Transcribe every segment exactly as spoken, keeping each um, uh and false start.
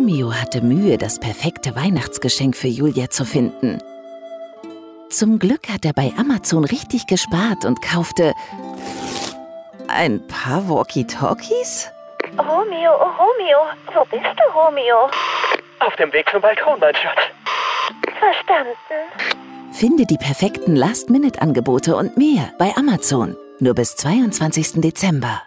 Romeo hatte Mühe, das perfekte Weihnachtsgeschenk für Julia zu finden. Zum Glück hat er bei Amazon richtig gespart und kaufte ein paar Walkie-Talkies? Romeo, oh Romeo, wo bist du, Romeo? Auf dem Weg zum Balkon, mein Schatz. Verstanden. Finde die perfekten Last-Minute-Angebote und mehr bei Amazon. Nur bis zweiundzwanzigsten Dezember.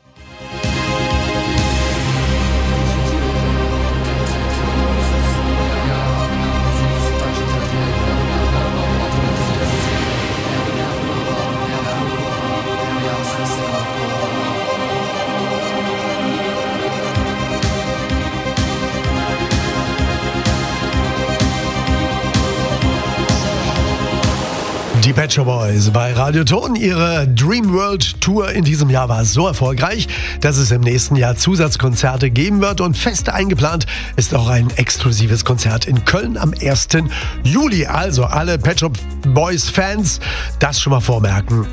Die Pet Shop Boys bei Radio Ton. Ihre Dream World Tour in diesem Jahr war so erfolgreich, dass es im nächsten Jahr Zusatzkonzerte geben wird. Und fest eingeplant ist auch ein exklusives Konzert in Köln am ersten Juli. Also alle Pet Shop Boys Fans das schon mal vormerken.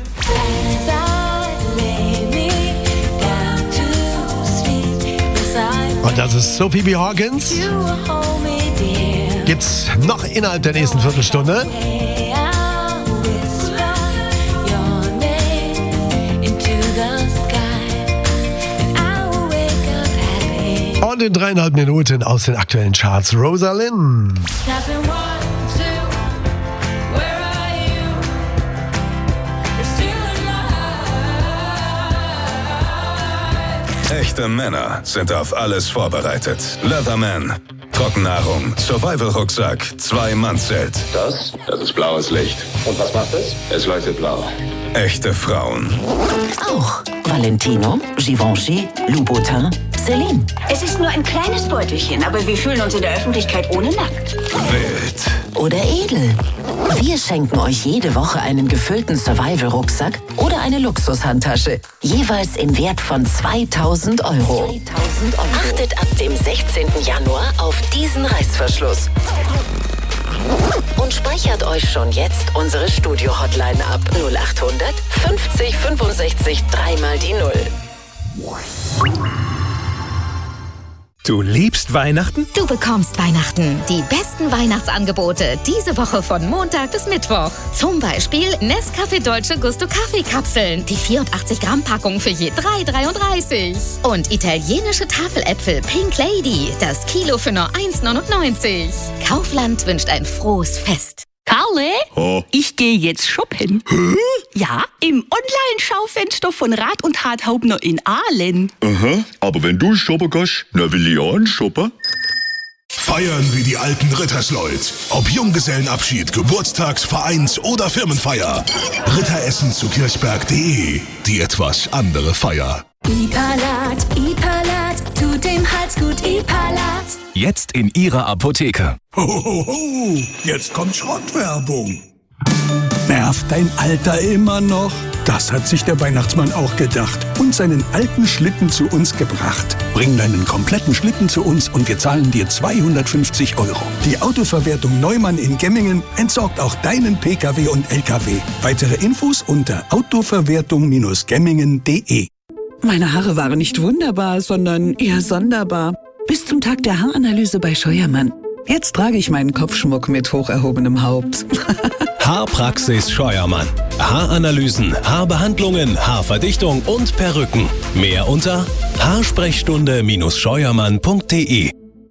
Und das ist Sophie B. Hawkins. Gibt's noch innerhalb der nächsten Viertelstunde. Und in dreieinhalb Minuten aus den aktuellen Charts Rosalind. Echte Männer sind auf alles vorbereitet. Leatherman, Trockennahrung, Survival-Rucksack, Zwei-Mann-Zelt. Das? Das ist blaues Licht. Und was macht es? Es leuchtet blau. Echte Frauen. Auch Valentino, Givenchy, Louboutin, Celine. Es ist nur ein kleines Beutelchen, aber wir fühlen uns in der Öffentlichkeit ohne nackt. Wild. Oder edel. Wir schenken euch jede Woche einen gefüllten Survival-Rucksack oder eine Luxushandtasche. Jeweils im Wert von zweitausend Euro. zweitausend Euro. Achtet ab dem sechzehnten Januar auf diesen Reißverschluss. Und speichert euch schon jetzt unsere Studio-Hotline ab. null achthundert fünfzig fünfundsechzig dreimal die Null. Du liebst Weihnachten? Du bekommst Weihnachten. Die besten Weihnachtsangebote diese Woche von Montag bis Mittwoch. Zum Beispiel Nescafé Dolce Gusto Kaffeekapseln. Die vierundachtzig Gramm Packung für je drei dreiunddreißig. Und italienische Tafeläpfel Pink Lady. Das Kilo für nur eins neunundneunzig. Kaufland wünscht ein frohes Fest. Karle, oh. ich gehe jetzt shoppen. Hä? Ja, im Online-Schaufenster von Rat und Harthaubner in Aalen. Aha, aber wenn du shoppen gehst, na will ich auch shoppen. Feiern wie die alten Rittersleut. Ob Junggesellenabschied, Geburtstags-, Vereins- oder Firmenfeier. Ritteressen zu kirchberg punkt de. Die etwas andere Feier. Ipalat, Ipalat, tut dem Hals gut, Ipalat. Jetzt in Ihrer Apotheke. Ho, ho, ho, jetzt kommt Schrottwerbung. Nervt dein Alter immer noch? Das hat sich der Weihnachtsmann auch gedacht und seinen alten Schlitten zu uns gebracht. Bring deinen kompletten Schlitten zu uns und wir zahlen dir zweihundertfünfzig Euro. Die Autoverwertung Neumann in Gemmingen entsorgt auch deinen Pkw und Lkw. Weitere Infos unter autoverwertung Gemmingen punkt de. Meine Haare waren nicht wunderbar, sondern eher sonderbar. Bis zum Tag der Haaranalyse bei Scheuermann. Jetzt trage ich meinen Kopfschmuck mit hoch erhobenem Haupt. Haarpraxis Scheuermann. Haaranalysen, Haarbehandlungen, Haarverdichtung und Perücken. Mehr unter haarsprechstunde Scheuermann punkt de.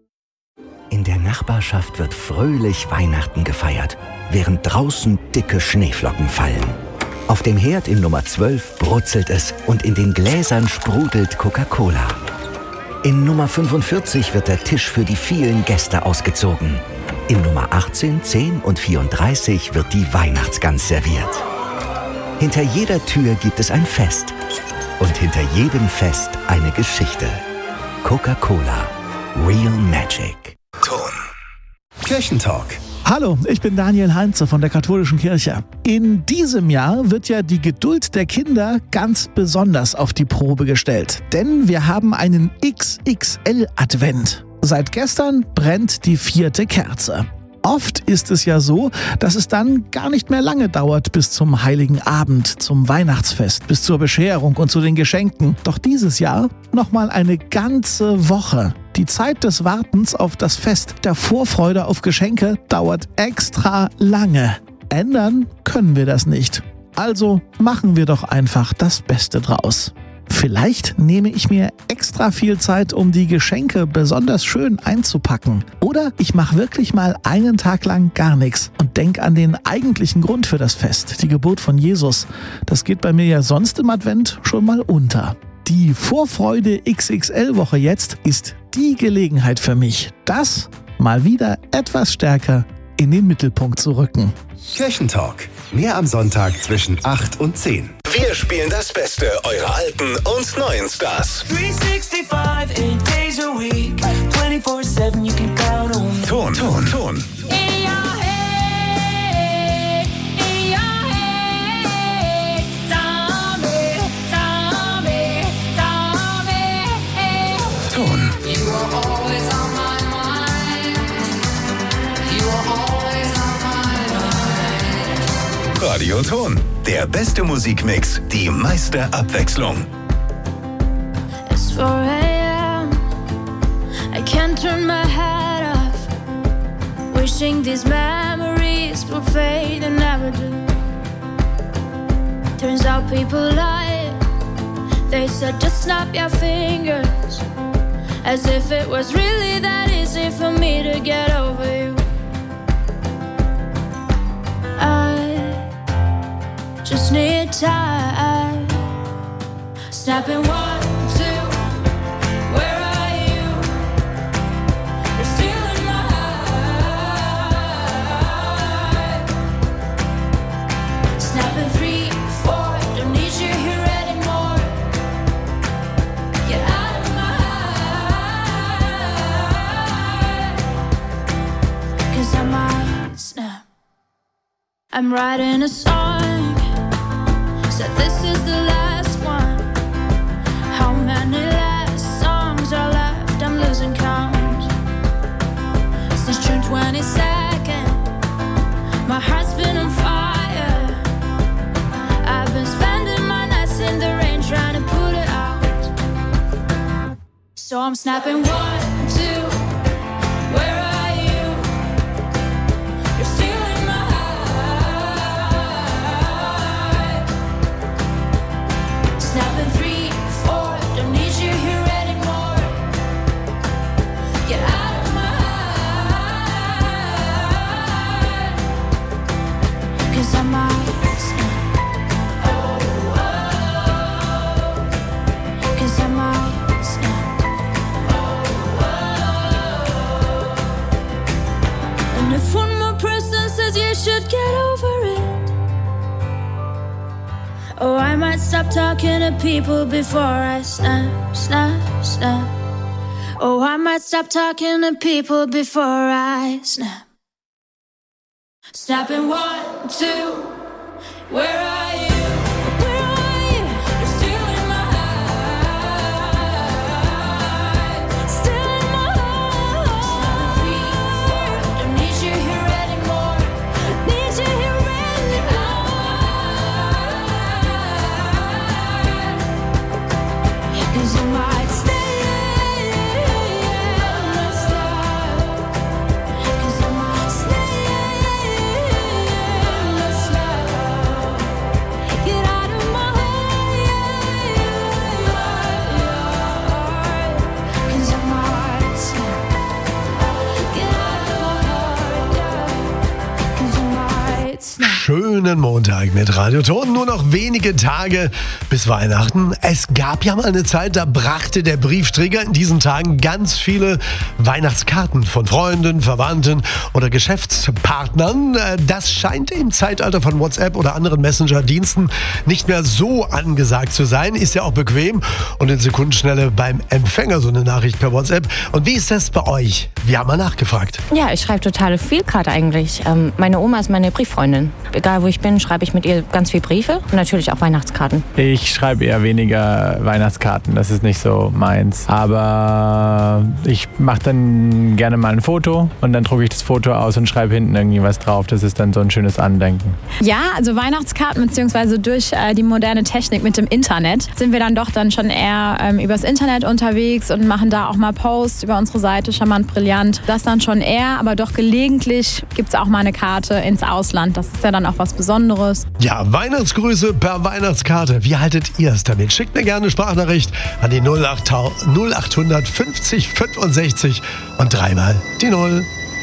In der Nachbarschaft wird fröhlich Weihnachten gefeiert, während draußen dicke Schneeflocken fallen. Auf dem Herd in Nummer zwölf brutzelt es und in den Gläsern sprudelt Coca-Cola. In Nummer fünfundvierzig wird der Tisch für die vielen Gäste ausgezogen. In Nummer achtzehn, zehn und vierunddreißig wird die Weihnachtsgans serviert. Hinter jeder Tür gibt es ein Fest. Und hinter jedem Fest eine Geschichte. Coca-Cola. Real Magic. Ton. Kirchentalk. Hallo, ich bin Daniel Heinze von der Katholischen Kirche. In diesem Jahr wird ja die Geduld der Kinder ganz besonders auf die Probe gestellt. Denn wir haben einen X X L-Advent. Seit gestern brennt die vierte Kerze. Oft ist es ja so, dass es dann gar nicht mehr lange dauert bis zum Heiligen Abend, zum Weihnachtsfest, bis zur Bescherung und zu den Geschenken. Doch dieses Jahr nochmal eine ganze Woche. Die Zeit des Wartens auf das Fest, der Vorfreude auf Geschenke, dauert extra lange. Ändern können wir das nicht. Also machen wir doch einfach das Beste draus. Vielleicht nehme ich mir extra viel Zeit, um die Geschenke besonders schön einzupacken. Oder ich mache wirklich mal einen Tag lang gar nichts und denke an den eigentlichen Grund für das Fest, die Geburt von Jesus. Das geht bei mir ja sonst im Advent schon mal unter. Die Vorfreude X X L-Woche jetzt ist die Gelegenheit für mich, das mal wieder etwas stärker in den Mittelpunkt zu rücken. Kirchentalk. Mehr am Sonntag zwischen acht und zehn. Wir spielen das Beste eurer alten und neuen Stars. dreihundertfünfundsechzig, eight days a week, twenty-four seven, you can count on me. Ton, Ton, Ton. Ton. You are always on my mind. You are always on my mind. Radio Ton. Der beste Musikmix, die meiste Abwechslung. It's four a.m. I can't turn my head off. Wishing these memories will fade and never do. Turns out people lie. They said just snap your fingers. As if it was really that easy for me to get over you. I just need time. Snapping one, two, where are you? You're still in my heart. Snapping three, four, don't need you here anymore. Get out of my heart. Cause I might snap. I'm writing a song. Said this is the last one. How many last songs are left? I'm losing count. Since June twenty-second, my heart's been on fire. I've been spending my nights in the rain trying to put it out. So I'm snapping one, two, where are you? You're still in my heart. Snapping three, four, don't need you here anymore. Get out of my heart. Cause I might snap. Oh, oh. Cause I might snap. Oh, oh. And if one more person says you should get over it, oh, I might stop talking to people before I snap, snap, snap. Oh, I might stop talking to people before I snap. Snapping one, two, where are you? Where are you? You're still in my heart. Still in my heart. Three, four, don't need you here anymore. Need you here anymore. Cause you might stay. Cause I might stay. Get out of my heart. Cause I might snap. Get out of my heart. Cause I might snap. Schönen Montag mit Radio Ton. Nur noch wenige Tage bis Weihnachten. Es gab ja mal eine Zeit, da brachte der Briefträger in diesen Tagen ganz viele Weihnachtskarten von Freunden, Verwandten oder Geschäftspartnern. Das scheint im Zeitalter von WhatsApp oder anderen Messenger-Diensten nicht mehr so angesagt zu sein. Ist ja auch bequem und in Sekundenschnelle beim Empfänger so eine Nachricht per WhatsApp. Und wie ist das bei euch? Wir haben mal nachgefragt. Ja, ich schreibe total viel gerade eigentlich. Ähm, meine Oma ist meine Brieffreundin. Egal, wo ich bin, schreibe ich mit ihr ganz viel Briefe und natürlich auch Weihnachtskarten. Ich schreibe eher weniger Weihnachtskarten, das ist nicht so meins. Aber ich mache dann gerne mal ein Foto und dann drucke ich das Foto aus und schreibe hinten irgendwie was drauf. Das ist dann so ein schönes Andenken. Ja, also Weihnachtskarten beziehungsweise durch äh, die moderne Technik mit dem Internet sind wir dann doch dann schon eher ähm, übers Internet unterwegs und machen da auch mal Posts über unsere Seite Charmant Brillant. Das dann schon eher, aber doch gelegentlich gibt es auch mal eine Karte ins Ausland. Das ist ja dann auch was Besonderes. Ja, Weihnachtsgrüße per Weihnachtskarte. Wie haltet ihr es damit? Schickt mir gerne eine Sprachnachricht an die null acht hundert fünfzig fünfundsechzig und dreimal die Null.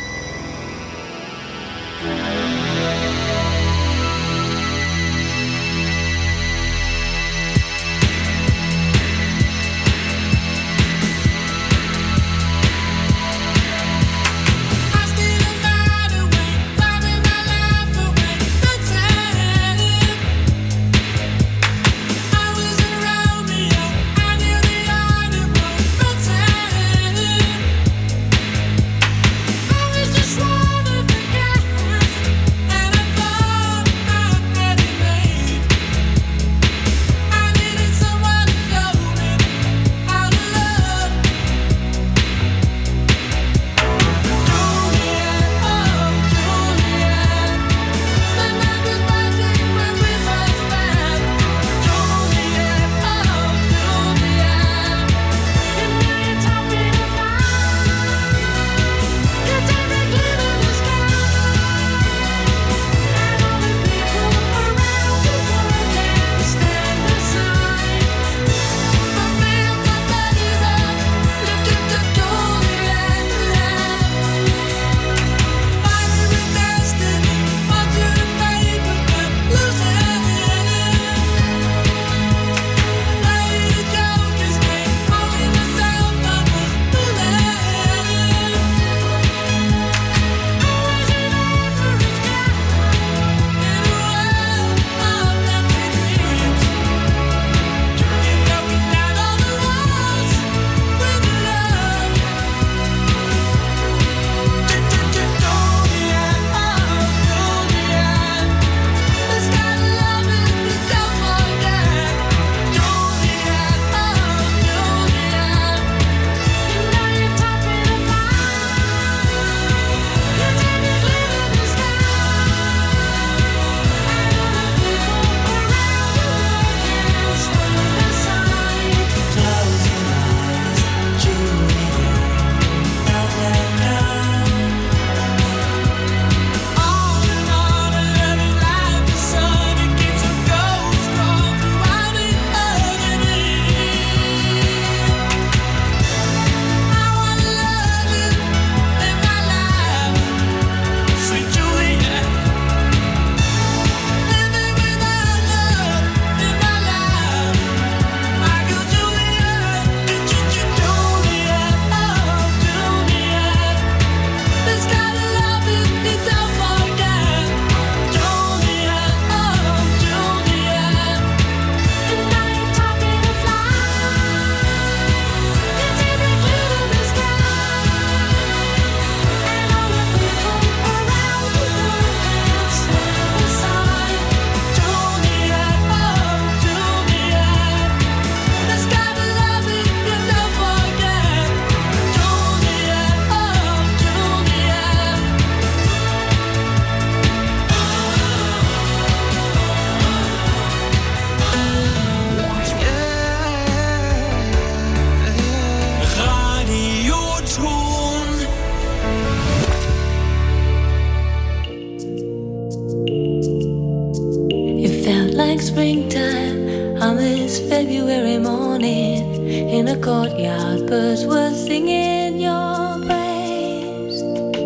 like springtime on this February morning. In a courtyard, birds were singing your praise.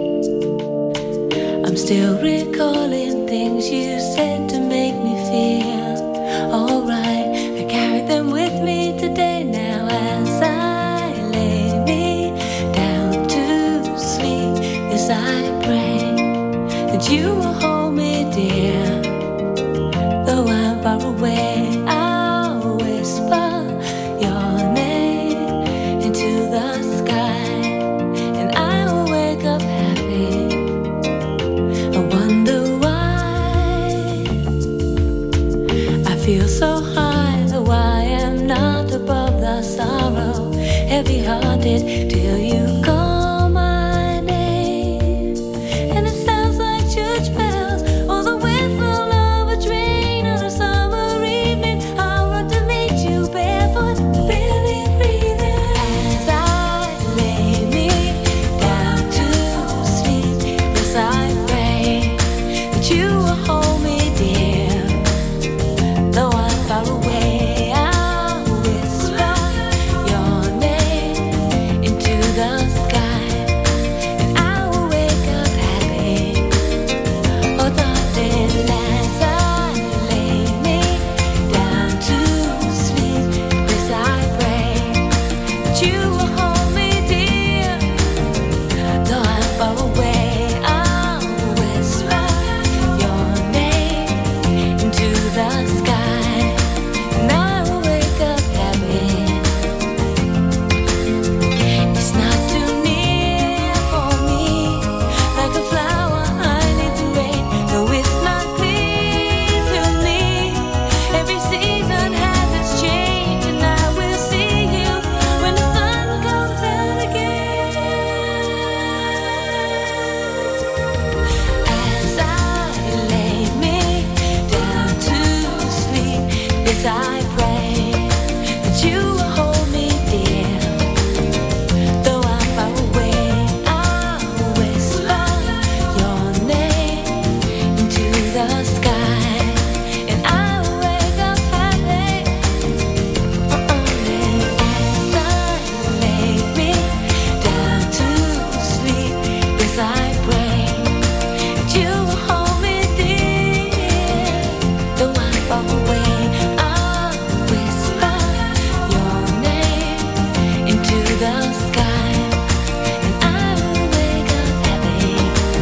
I'm still recalling things you said to make me feel alright. I carry them with me today now as I lay me down to sleep. Yes, I pray that you will hold me dear. Though I'm far away, I'll whisper your name into the sky, and I'll wake up happy. I wonder why my sorrow, heavy-hearted till you call my name. And it sounds like church bells or the whistle of a train on a summer evening. I want to meet you barefoot, barely breathing. As I lay me down to sleep, yes, I pray that you will hold me dear. Though I'm far away, I'll whisper your name into the sky, and I will wake up happy. Oh, darling, as I lay me down to sleep, yes, I pray that you will hold me dear. Though I'm far away, I'll whisper your name into the sky, and I will wake up happy. It's not too near for me, like a flower I need the rain. No, it's not clear to me. Every season has its change, and I will see you when the sun comes out again. As I lay me down to sleep, yes, I pray that you will hold me dear. Though I'm far away, I'll whisper your name into the sky, and I will wake up happy. Only as I lay me down to sleep, yes, I pray that you will hold me dear. Though I'm far away, I'll whisper your name into the sky, and I will wake up happy.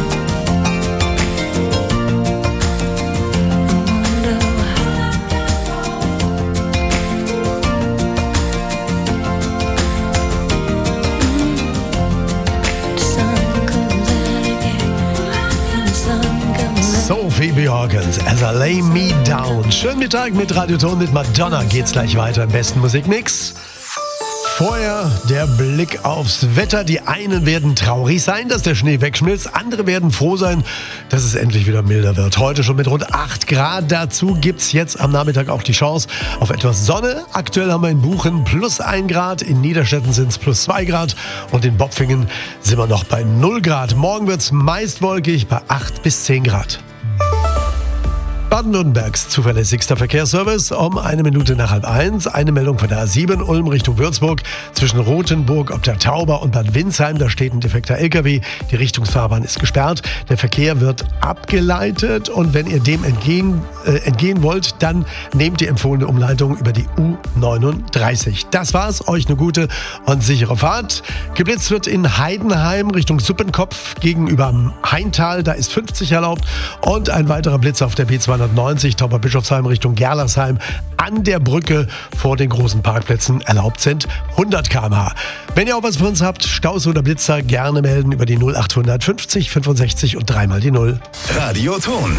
Sophie Bjorkens, As I Lay Me Down. Schönen Mittag mit Radioton, mit Madonna geht's gleich weiter im besten Musikmix. Vorher der Blick aufs Wetter. Die einen werden traurig sein, dass der Schnee wegschmilzt. Andere werden froh sein, dass es endlich wieder milder wird. Heute schon mit rund acht Grad. Dazu gibt's jetzt am Nachmittag auch die Chance auf etwas Sonne. Aktuell haben wir in Buchen plus ein Grad. In Niederstetten sind es plus zwei Grad. Und in Bopfingen sind wir noch bei null Grad. Morgen wird's meist wolkig bei acht bis zehn Grad. Baden-Württembergs zuverlässigster Verkehrsservice um eine Minute nach halb eins. Eine Meldung von der A sieben Ulm Richtung Würzburg zwischen Rothenburg ob der Tauber und Bad Windsheim. Da steht ein defekter L K W. Die Richtungsfahrbahn ist gesperrt. Der Verkehr wird abgeleitet und wenn ihr dem entgehen, äh, entgehen wollt, dann nehmt die empfohlene Umleitung über die U neununddreißig. Das war's. Euch eine gute und sichere Fahrt. Geblitzt wird in Heidenheim Richtung Suppenkopf gegenüber Haintal. Da ist fünfzig erlaubt und ein weiterer Blitz auf der B zweihundertneunzig Tauberbischofsheim Richtung Gerlersheim an der Brücke vor den großen Parkplätzen. Erlaubt sind hundert Kilometer pro Stunde. Wenn ihr auch was für uns habt, Staus oder Blitzer, gerne melden über die null acht fünfzig fünfundsechzig und dreimal die null. Radioton.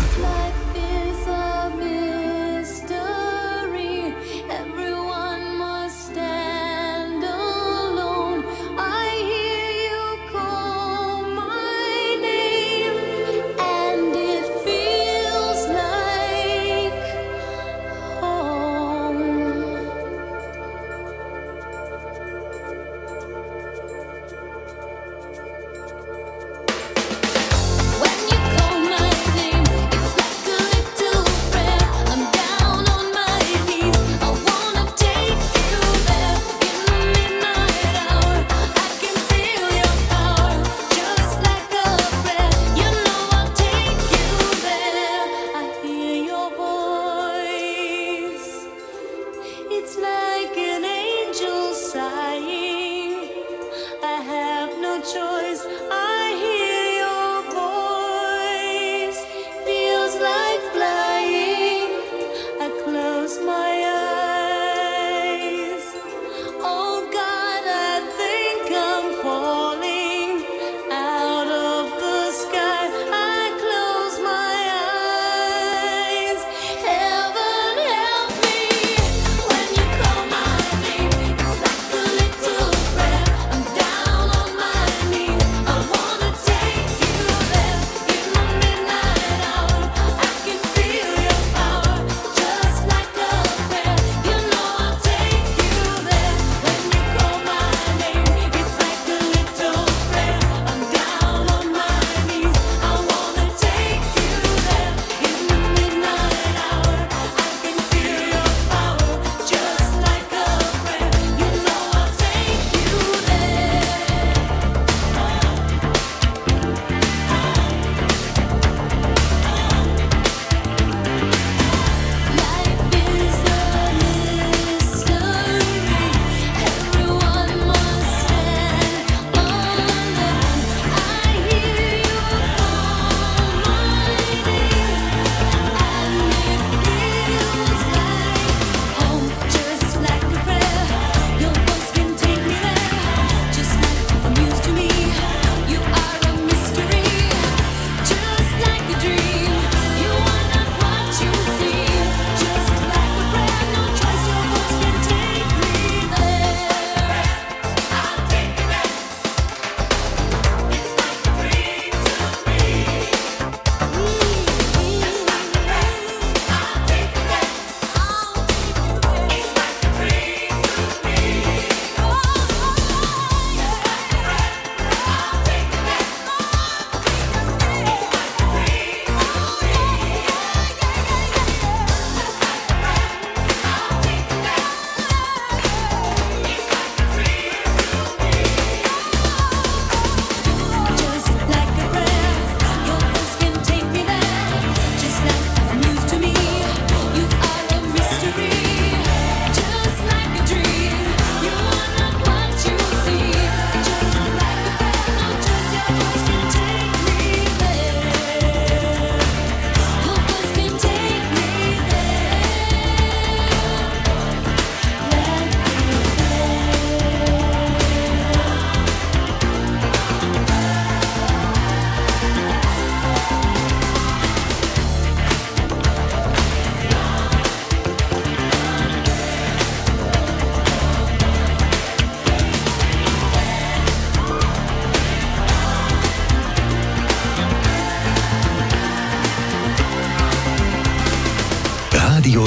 When you call my name, it's like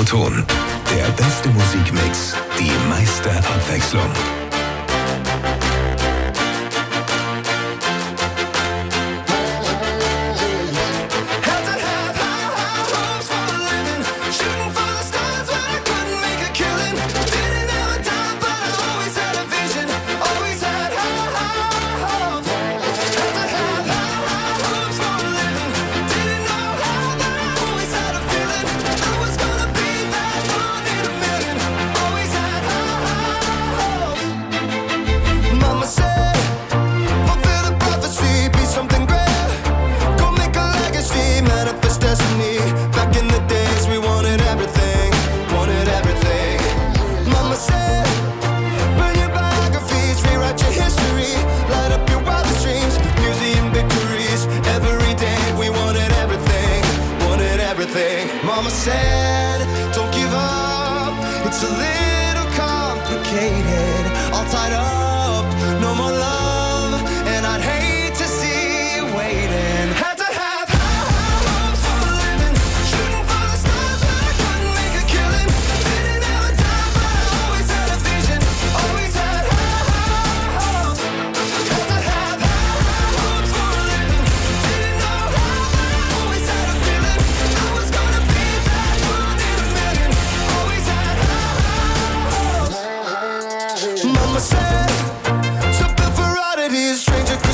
Radio Ton. Der beste Musikmix, die meiste Abwechslung. Mama said, don't give up, it's a little complicated, all tied up, no more love, and I'd hate to see you waiting. Had to have high, high hopes for a living, shooting for the stars, but I couldn't make a killing. Didn't have a time, but I always had a vision, always had high, high hopes. Had to have high, high hopes for a living, didn't know how, but I always had a feeling I was gonna be that one in a million. Always had high, high hopes. Mama said, something for oddities, stranger.